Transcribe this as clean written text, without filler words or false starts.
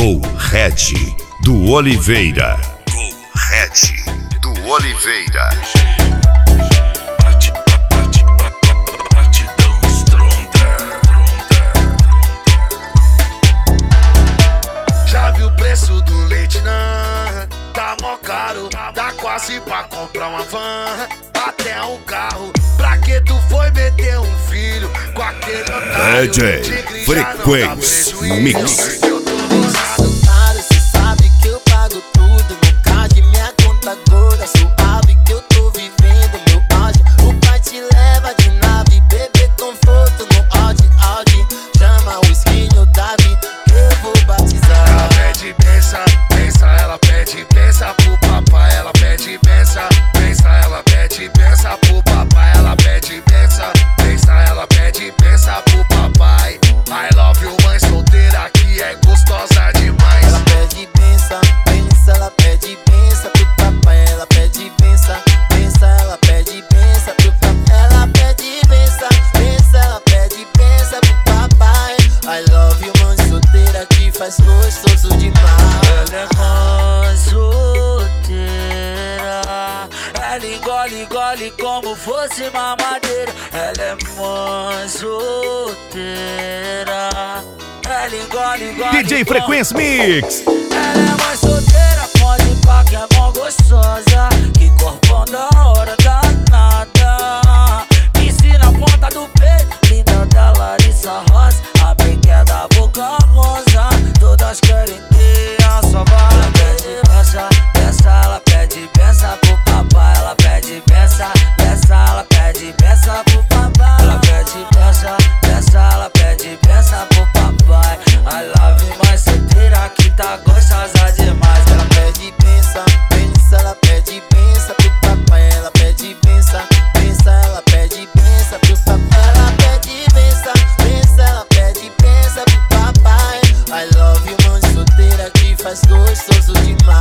Go Red do Oliveira. Go Red do Oliveira. Já viu o preço do leite, não? Tá mó caro, dá quase pra comprar uma van, até um carro. Pra que tu foi meter um filho com aquele otário? DJ Frequência Mix. Eu tô gozado. Cê sabe que eu pago tudo, meu card, minha conta gorda, suave que eu tô vivendo, meu auge. O pai te leva de nave, bebê conforto no Audi. Chama o skinho Davi, eu vou batizar. Ela pede benção, benção, ela pede benção pro papai. Ela pede benção, benção, ela pede benção pro papai. Ela pede benção, benção, ela pede benção pro papai. I love you, mãe solteira que é gostosa demais. Ela pede benção, benção, ela pede benção pro papai. Ela pede benção, benção, ela pede benção pro papai. Ela pede benção, benção, ela pede benção pro papai. I love you, mãe solteira que faz gostoso demais. Ela é mãe solteira, ela engole como fosse mamadeira. Ela é mãe solteira, ela engole DJ Frequência Mix. Ela é mãe solteira, pode pá que é mó gostosa. Que corpão da hora danada. Me ensina a ponta do peito, linda da Larissa Rosa. A biquinha da boca rosa, todas querem ter a sua voz. Ela pede benção, benção, ela pede benção pro papai. Ela pede benção, benção, ela pede benção pro papai. Ela pede benção, benção, ela pede benção pro papai. I love you, mãe solteira que tá gostosa demais. Ela pede benção, benção, ela pede benção pro papai. Ela pede benção, benção, ela pede benção pro papai. Ela pede benção, benção, ela pede benção pro papai. I love you, mãe solteira que faz gostoso demais.